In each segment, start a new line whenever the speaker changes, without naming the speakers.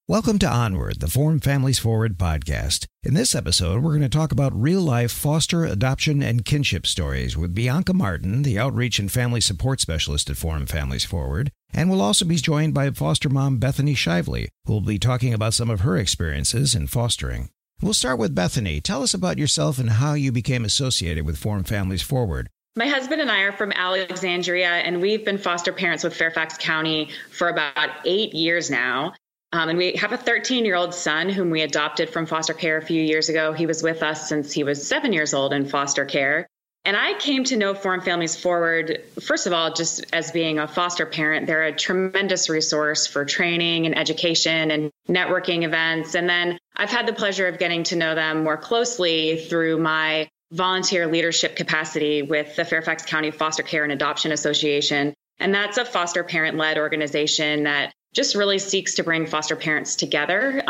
Welcome to Onward, the Forum Families Forward podcast. In this episode, we're going to talk about real-life foster, adoption, and kinship stories with Bianca Martin, the Outreach and Family Support Specialist at Forum Families Forward, and we'll also be joined by foster mom Bethany Shively, who will be talking about some of her experiences in fostering. We'll start with Bethany. Tell us about yourself and how you became associated with Forum Families Forward.
My husband and I are from Alexandria, and we've been foster parents with Fairfax County for about 8 years now. And we have a 13-year-old son whom we adopted from foster care a few years ago. He was with us since he was 7 years old in foster care. And I came to know Forum Families Forward, first of all, just as being a foster parent. They're a tremendous resource for training and education and networking events. And then I've had the pleasure of getting to know them more closely through my volunteer leadership capacity with the Fairfax County Foster Care and Adoption Association. And that's a foster parent-led organization that just really seeks to bring foster parents together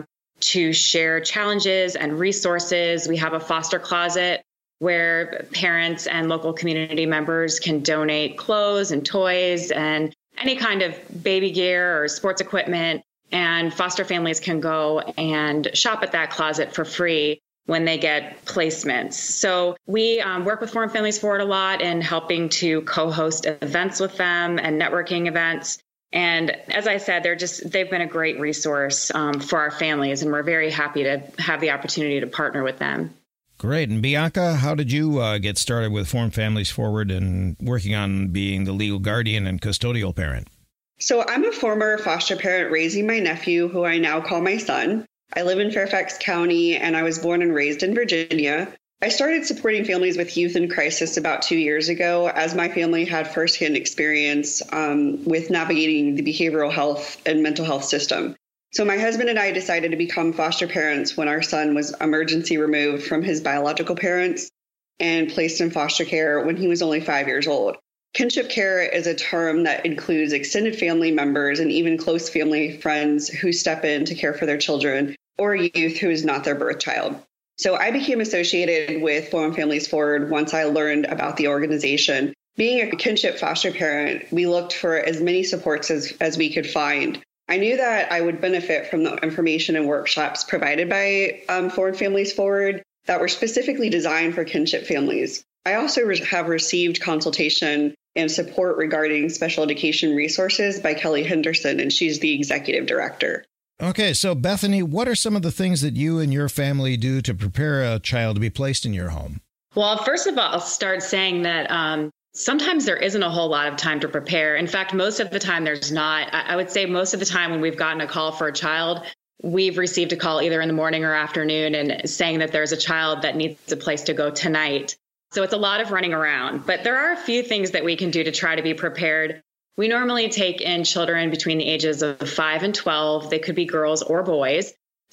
to share challenges and resources. We have a foster closet where parents and local community members can donate clothes and toys and any kind of baby gear or sports equipment. And foster families can go and shop at that closet for free when they get placements. So we work with Forum Families Forward a lot in helping to co-host events with them and networking events. And as I said, they've been a great resource for our families, and we're very happy to have the opportunity to partner with them.
Great. And Bianca, how did you get started with Forum Families Forward and working on being the legal guardian and custodial parent?
So I'm a former foster parent raising my nephew, who I now call my son. I live in Fairfax County, and I was born and raised in Virginia. I started supporting families with youth in crisis about 2 years ago, as my family had firsthand experience with navigating the behavioral health and mental health system. So my husband and I decided to become foster parents when our son was emergency removed from his biological parents and placed in foster care when he was only 5 years old. Kinship care is a term that includes extended family members and even close family friends who step in to care for their children or youth who is not their birth child. So I became associated with Forum Families Forward once I learned about the organization. Being a kinship foster parent, we looked for as many supports as we could find. I knew that I would benefit from the information and workshops provided by Forum Families Forward that were specifically designed for kinship families. I also have received consultation and support regarding special education resources by Kelly Henderson, and she's the executive director.
Okay, so Bethany, what are some of the things that you and your family do to prepare a child to be placed in your home?
Well, first of all, I'll start saying that sometimes there isn't a whole lot of time to prepare. In fact, most of the time there's not. I would say most of the time when we've gotten a call for a child, we've received a call either in the morning or afternoon and saying that there's a child that needs a place to go tonight. So it's a lot of running around. But there are a few things that we can do to try to be prepared. We normally take in children between the ages of 5 and 12. They could be girls or boys.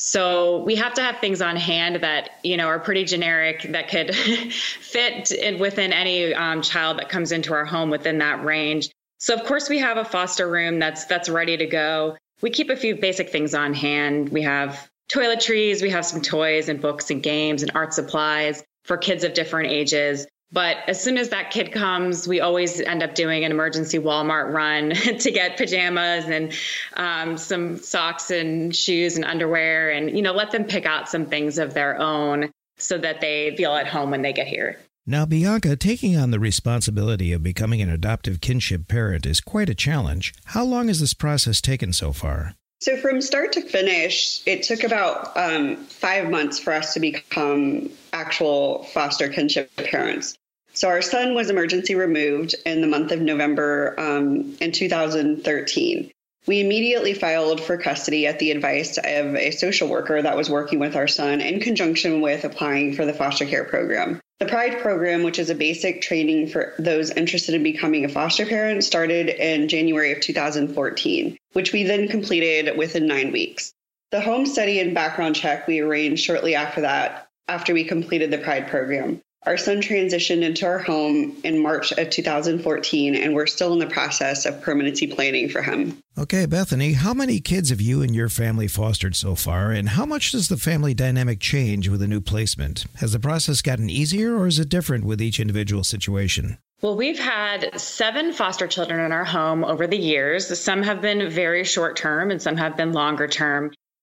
So we have to have things on hand that, are pretty generic that could fit within any child that comes into our home within that range. So, of course, we have a foster room that's ready to go. We keep a few basic things on hand. We have toiletries. We have some toys and books and games and art supplies for kids of different ages. But as soon as that kid comes, we always end up doing an emergency Walmart run to get pajamas and some socks and shoes and underwear and, let them pick out some things of their own so that they feel at home when they get here.
Now, Bianca, taking on the responsibility of becoming an adoptive kinship parent is quite a challenge. How long has this process taken so far?
So from start to finish, it took about 5 months for us to become actual foster kinship parents. So our son was emergency removed in the month of November in 2013. We immediately filed for custody at the advice of a social worker that was working with our son in conjunction with applying for the foster care program. The PRIDE program, which is a basic training for those interested in becoming a foster parent, started in January of 2014, which we then completed within 9 weeks. The home study and background check we arranged shortly after that, after we completed the PRIDE program. Our son transitioned into our home in March of 2014, and we're still in the process of permanency planning for him.
Okay, Bethany, how many kids have you and your family fostered so far, and how much does the family dynamic change with a new placement? Has the process gotten easier, or is it different with each individual situation?
Well, we've had 7 foster children in our home over the years. Some have been very short term and some have been longer term.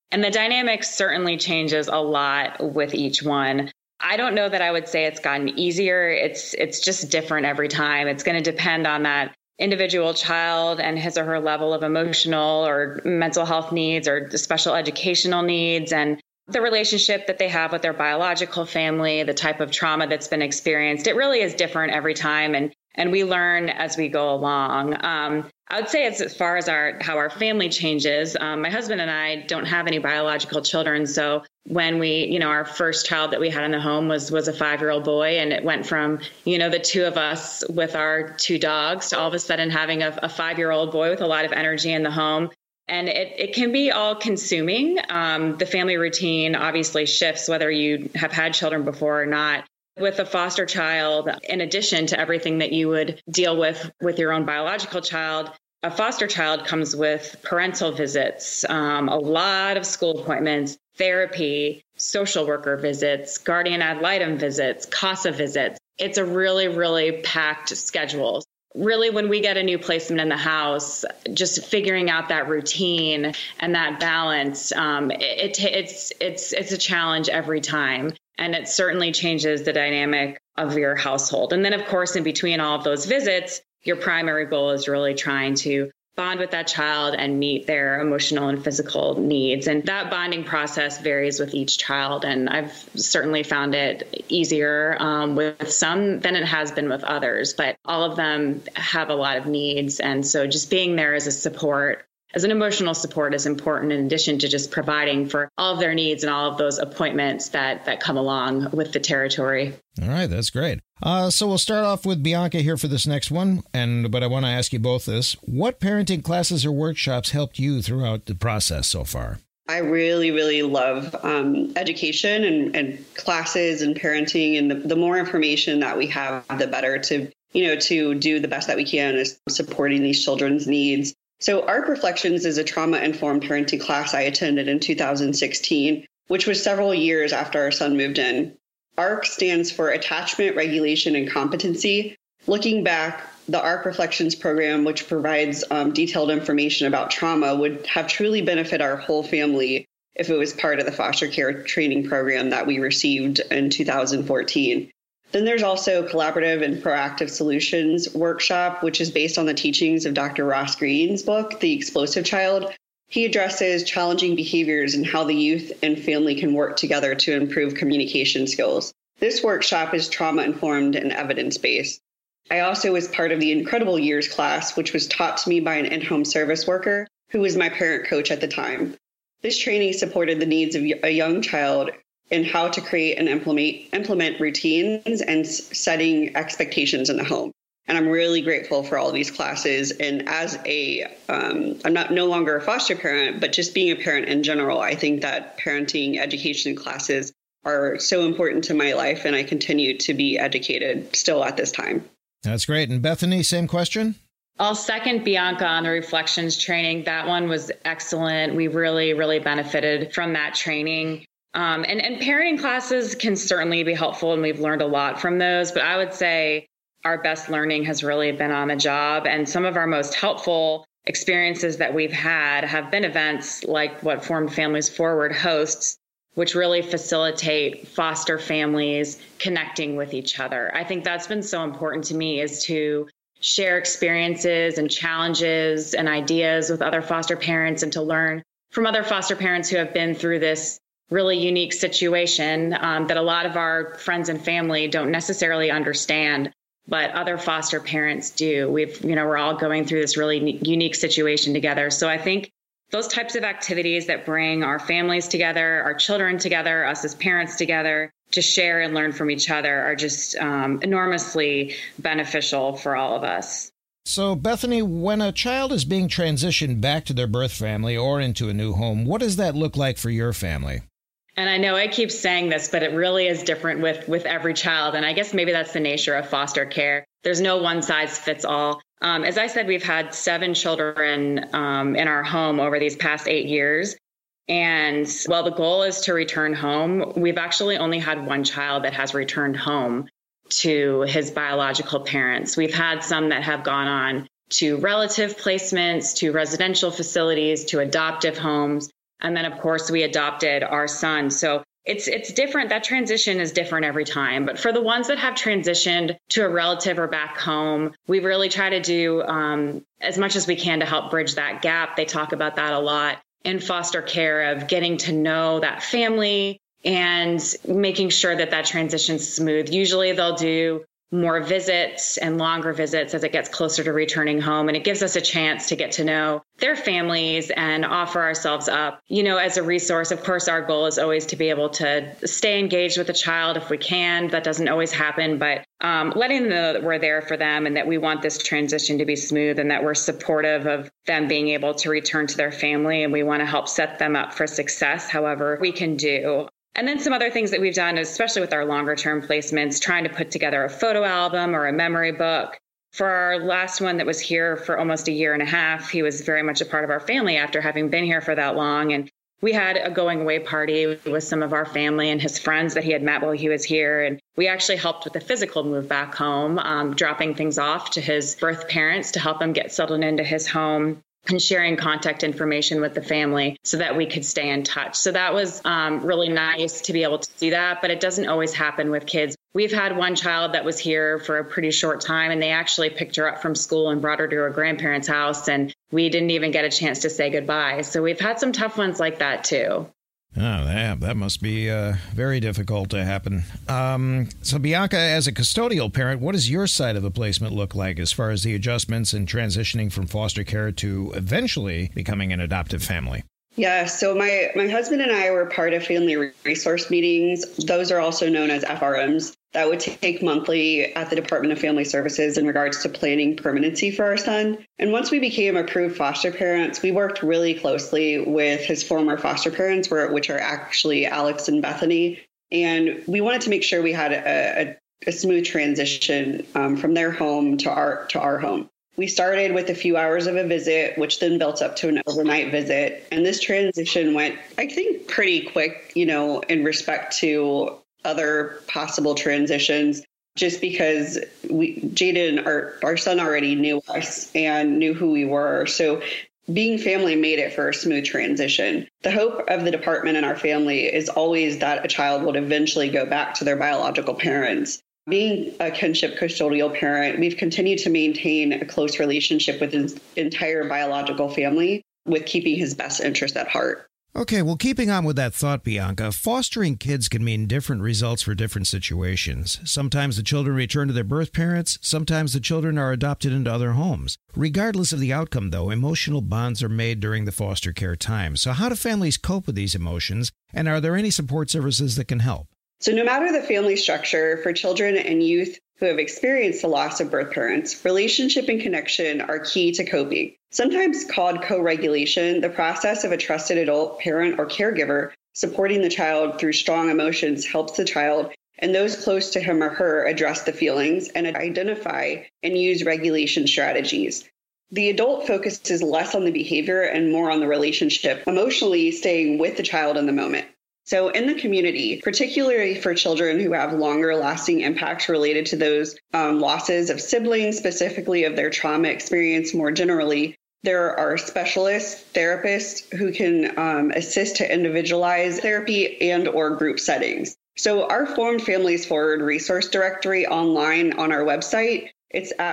And the dynamic certainly changes a lot with each one. I don't know that I would say it's gotten easier. It's just different every time. It's going to depend on that individual child and his or her level of emotional or mental health needs or special educational needs, and the relationship that they have with their biological family, the type of trauma that's been experienced. It really is different every time. And we learn as we go along. I would say as far as how our family changes, my husband and I don't have any biological children. So when our first child that we had in the home was a 5-year-old boy, and it went from, the two of us with our 2 dogs to all of a sudden having a 5-year-old boy with a lot of energy in the home. And it can be all consuming. The family routine obviously shifts whether you have had children before or not. With a foster child, in addition to everything that you would deal with your own biological child, a foster child comes with parental visits, a lot of school appointments, therapy, social worker visits, guardian ad litem visits, CASA visits. It's a really, really packed schedule. Really, when we get a new placement in the house, just figuring out that routine and that balance, it's a challenge every time. And it certainly changes the dynamic of your household. And then, of course, in between all of those visits, your primary goal is really trying to bond with that child and meet their emotional and physical needs. And that bonding process varies with each child. And I've certainly found it easier with some than it has been with others. But all of them have a lot of needs. And so just being there as a support, as an emotional support, is important in addition to just providing for all of their needs and all of those appointments that come along with the territory.
All right, that's great. So we'll start off with Bianca here for this next one. But I want to ask you both this. What parenting classes or workshops helped you throughout the process so far?
I really, really love education and classes and parenting. And the more information that we have, the better to do the best that we can is supporting these children's needs. So ARC Reflections is a trauma-informed parenting class I attended in 2016, which was several years after our son moved in. ARC stands for Attachment, Regulation, and Competency. Looking back, the ARC Reflections program, which provides detailed information about trauma, would have truly benefited our whole family if it was part of the foster care training program that we received in 2014. Then there's also Collaborative and Proactive Solutions workshop, which is based on the teachings of Dr. Ross Greene's book, The Explosive Child. He addresses challenging behaviors and how the youth and family can work together to improve communication skills. This workshop is trauma-informed and evidence-based. I also was part of the Incredible Years class, which was taught to me by an in-home service worker who was my parent coach at the time. This training supported the needs of a young child in how to create and implement routines and setting expectations in the home. And I'm really grateful for all of these classes. And as I'm no longer a foster parent, but just being a parent in general, I think that parenting education classes are so important to my life, and I continue to be educated still at this time.
That's great. And Bethany, same question?
I'll second Bianca on the Reflections training. That one was excellent. We really, really benefited from that training. And parenting classes can certainly be helpful, and we've learned a lot from those. But I would say our best learning has really been on the job. And some of our most helpful experiences that we've had have been events like what Formed Families Forward hosts, which really facilitate foster families connecting with each other. I think that's been so important to me, is to share experiences and challenges and ideas with other foster parents, and to learn from other foster parents who have been through this really unique situation that a lot of our friends and family don't necessarily understand, but other foster parents do. We're all going through this really unique situation together. So I think those types of activities that bring our families together, our children together, us as parents together, to share and learn from each other are just enormously beneficial for all of us.
So, Bethany, when a child is being transitioned back to their birth family or into a new home, what does that look like for your family?
And I know I keep saying this, but it really is different with every child. And I guess maybe that's the nature of foster care. There's no one size fits all. As I said, we've had 7 children in our home over these past 8 years. And while the goal is to return home, we've actually only had one child that has returned home to his biological parents. We've had some that have gone on to relative placements, to residential facilities, to adoptive homes. And then, of course, we adopted our son. So it's different. That transition is different every time. But for the ones that have transitioned to a relative or back home, we really try to do as much as we can to help bridge that gap. They talk about that a lot in foster care, of getting to know that family and making sure that that transition's smooth. Usually they'll do more visits and longer visits as it gets closer to returning home. And it gives us a chance to get to know their families and offer ourselves up, as a resource. Of course, our goal is always to be able to stay engaged with the child if we can. That doesn't always happen, but letting them know that we're there for them and that we want this transition to be smooth and that we're supportive of them being able to return to their family. And we want to help set them up for success however we can do. And then some other things that we've done, especially with our longer term placements, trying to put together a photo album or a memory book. For our last one that was here for almost a year and a half, he was very much a part of our family after having been here for that long. And we had a going away party with some of our family and his friends that he had met while he was here. And we actually helped with the physical move back home, dropping things off to his birth parents to help him get settled into his home, and sharing contact information with the family so that we could stay in touch. So that was really nice to be able to do that, but it doesn't always happen with kids. We've had one child that was here for a pretty short time, and they actually picked her up from school and brought her to her grandparents' house, and we didn't even get a chance to say goodbye. So we've had some tough ones like that too.
Oh, that must be very difficult to happen. So, Bianca, as a custodial parent, what does your side of the placement look like as far as the adjustments and transitioning from foster care to eventually becoming an adoptive family?
Yeah, so my husband and I were part of family resource meetings. Those are also known as FRMs. That would take monthly at the Department of Family Services in regards to planning permanency for our son. And once we became approved foster parents, we worked really closely with his former foster parents, which are actually Alex and Bethany. And we wanted to make sure we had a smooth transition from their home to our home. We started with a few hours of a visit, which then built up to an overnight visit. And this transition went, I think, pretty quick, in respect to other possible transitions, just because Jaden, our son, already knew us and knew who we were. So being family made it for a smooth transition. The hope of the department and our family is always that a child would eventually go back to their biological parents. Being a kinship custodial parent, we've continued to maintain a close relationship with his entire biological family, with keeping his best interest at heart.
Okay, well, keeping on with that thought, Bianca, fostering kids can mean different results for different situations. Sometimes the children return to their birth parents. Sometimes the children are adopted into other homes. Regardless of the outcome, though, emotional bonds are made during the foster care time. So how do families cope with these emotions? And are there any support services that can help?
So no matter the family structure, for children and youth who have experienced the loss of birth parents, relationship and connection are key to coping. Sometimes called co-regulation, the process of a trusted adult, parent, or caregiver supporting the child through strong emotions helps the child and those close to him or her address the feelings and identify and use regulation strategies. The adult focuses less on the behavior and more on the relationship, emotionally staying with the child in the moment. So in the community, particularly for children who have longer lasting impacts related to those losses of siblings, specifically of their trauma experience more generally, there are specialists, therapists who can assist to individualize therapy and or group settings. So our Formed Families Forward resource directory online on our website, it's at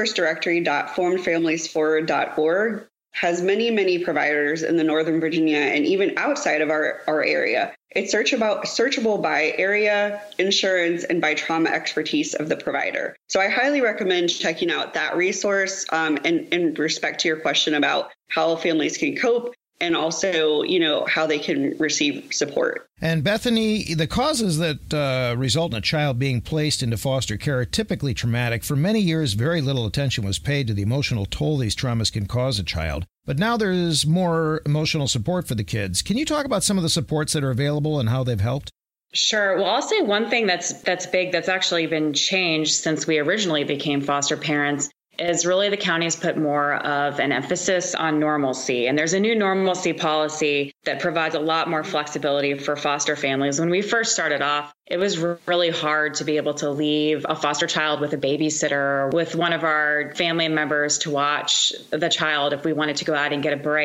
resourcedirectory.formedfamiliesforward.org, has many providers in the Northern Virginia and even outside of our area. It's searchable by area, insurance, and by trauma expertise of the provider. So I highly recommend checking out that resource in respect to your question about how families can cope and also, how they can receive support.
And Bethany, the causes that result in a child being placed into foster care are typically traumatic. For many years, very little attention was paid to the emotional toll these traumas can cause a child. But now there's more emotional support for the kids. Can you talk about some of the supports that are available and how they've helped?
Sure. Well, I'll say one thing that's big that's actually been changed since we originally became foster parents is really the county's put more of an emphasis on normalcy. And there's a new normalcy policy that provides a lot more flexibility for foster families. When we first started off, it was really hard to be able to leave a foster child with a babysitter or with one of our family members to watch the child if we wanted to go out and get a break.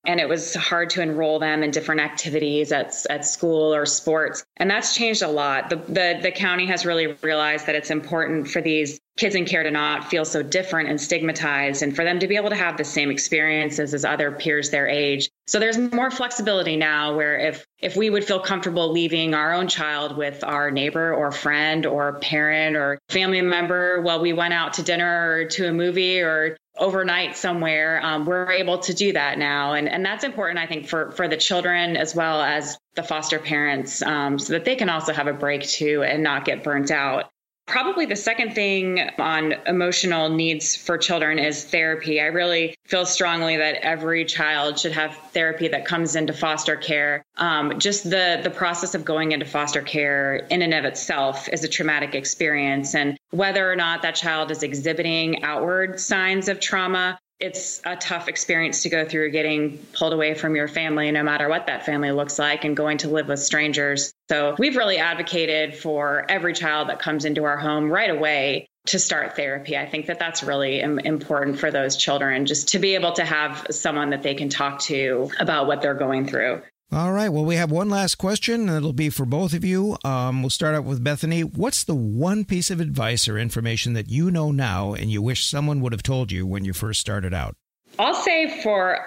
and it was hard to enroll them in different activities at school or sports. And that's changed a lot. The county has really realized that it's important for these kids in care to not feel so different and stigmatized, and for them to be able to have the same experiences as other peers their age. So there's more flexibility now where if we would feel comfortable leaving our own child with our neighbor or friend or parent or family member while we went out to dinner or to a movie or overnight somewhere, we're able to do that now. And that's important, I think, for the children as well as the foster parents, so that they can also have a break too and not get burnt out. Probably the second thing on emotional needs for children is therapy. I really feel strongly that every child should have therapy that comes into foster care. Just the process of going into foster care in and of itself is a traumatic experience. And whether or not that child is exhibiting outward signs of trauma, it's a tough experience to go through, getting pulled away from your family, no matter what that family looks like, and going to live with strangers. So we've really advocated for every child that comes into our home right away to start therapy. I think that that's really important for those children, just to be able to have someone that they can talk to about what they're going through.
All right. Well, we have one last question. It'll be for both of you. We'll start out with Bethany. What's the one piece of advice or information that you know now and you wish someone would have told you when you first started out?
I'll say for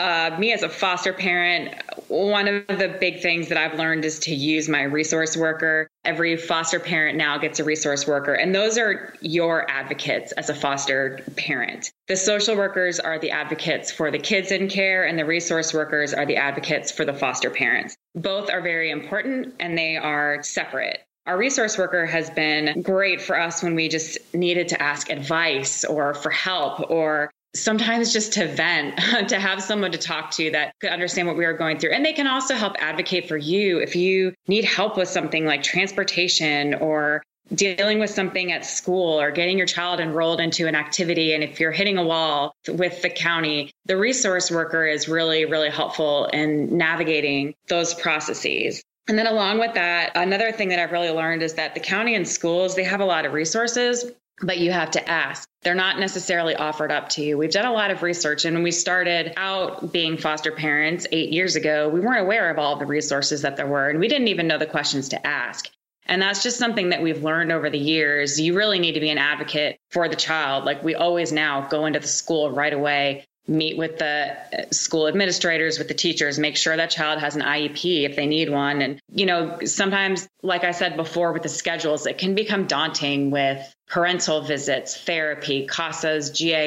me as a foster parent, one of the big things that I've learned is to use my resource worker. Every foster parent now gets a resource worker, and those are your advocates as a foster parent. The social workers are the advocates for the kids in care, and the resource workers are the advocates for the foster parents. Both are very important, and they are separate. Our resource worker has been great for us when we just needed to ask advice or for help, or sometimes just to vent, to have someone to talk to that could understand what we were going through. And they can also help advocate for you if you need help with something like transportation or dealing with something at school or getting your child enrolled into an activity. And if you're hitting a wall with the county, the resource worker is really, really helpful in navigating those processes. And then along with that, another thing that I've really learned is that the county and schools, they have a lot of resources, but you have to ask. They're not necessarily offered up to you. We've done a lot of research, and when we started out being foster parents 8 years ago, we weren't aware of all the resources that there were, and we didn't even know the questions to ask. And that's just something that we've learned over the years. You really need to be an advocate for the child. Like, we always now go into the school right away, meet with the school administrators, with the teachers, make sure that child has an IEP if they need one. And, you know, sometimes, like I said before, with the schedules, it can become daunting with parental visits, therapy, CASAs,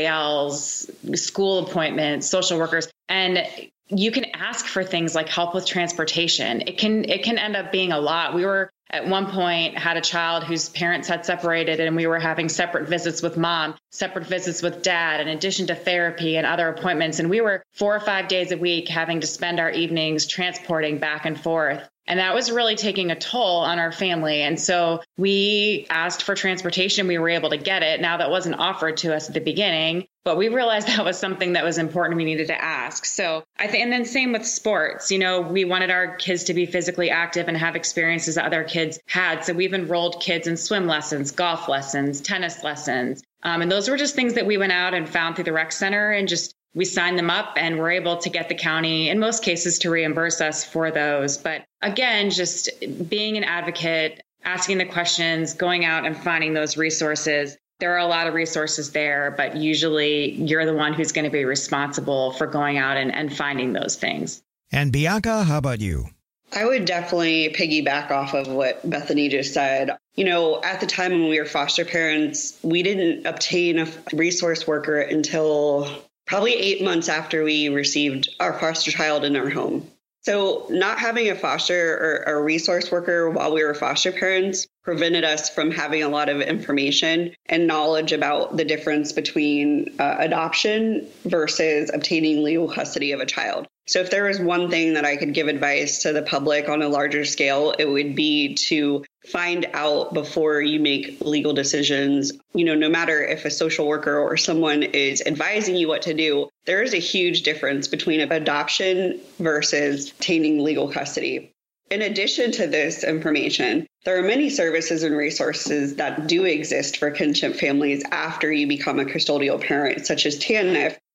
GALs, school appointments, social workers. And you can ask for things like help with transportation. It can end up being a lot. We were at one point had a child whose parents had separated, and we were having separate visits with mom, separate visits with dad, in addition to therapy and other appointments. And we were 4 or 5 days a week having to spend our evenings transporting back and forth. And that was really taking a toll on our family. And so we asked for transportation. We were able to get it. Now, that wasn't offered to us at the beginning, but we realized that was something that was important. We needed to ask. So I think, and then same with sports. You know, we wanted our kids to be physically active and have experiences that other kids had. So we've enrolled kids in swim lessons, golf lessons, tennis lessons. And those were just things that we went out and found through the rec center, and just we signed them up, and we're able to get the county, in most cases, to reimburse us for those. But again, just being an advocate, asking the questions, going out and finding those resources. There are a lot of resources there, but usually you're the one who's going to be responsible for going out and finding those things.
And Bianca, how about you?
I would definitely piggyback off of what Bethany just said. You know, at the time when we were foster parents, we didn't obtain a resource worker until probably 8 months after we received our foster child in our home. So not having a foster or a resource worker while we were foster parents prevented us from having a lot of information and knowledge about the difference between adoption versus obtaining legal custody of a child. So if there was one thing that I could give advice to the public on a larger scale, it would be to find out before you make legal decisions. You know, no matter if a social worker or someone is advising you what to do, there is a huge difference between adoption versus obtaining legal custody. In addition to this information, there are many services and resources that do exist for kinship families after you become a custodial parent, such as TANF,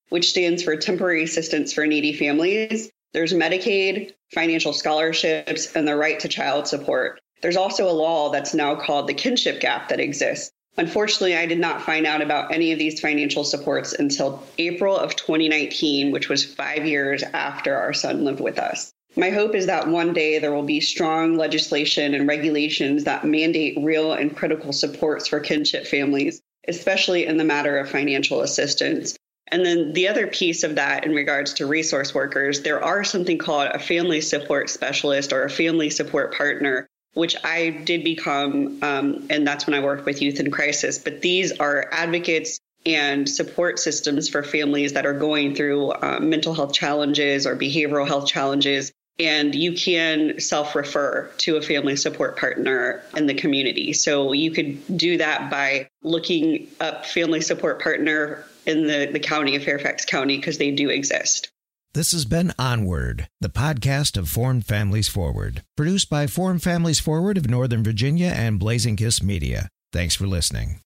which stands for Temporary Assistance for Needy Families. There's Medicaid, financial scholarships, and the right to child support. There's also a law that's now called the kinship gap that exists. Unfortunately, I did not find out about any of these financial supports until April of 2019, which was 5 years after our son lived with us. My hope is that one day there will be strong legislation and regulations that mandate real and critical supports for kinship families, especially in the matter of financial assistance. And then the other piece of that in regards to resource workers, there are something called a family support specialist or a family support partner, which I did become, and that's when I worked with Youth in Crisis. But these are advocates and support systems for families that are going through mental health challenges or behavioral health challenges. And you can self-refer to a family support partner in the community. So you could do that by looking up family support partner in the county of Fairfax County, because they do exist.
This has been Onward, the podcast of Forum Families Forward, produced by Forum Families Forward of Northern Virginia and Blazing Kiss Media. Thanks for listening.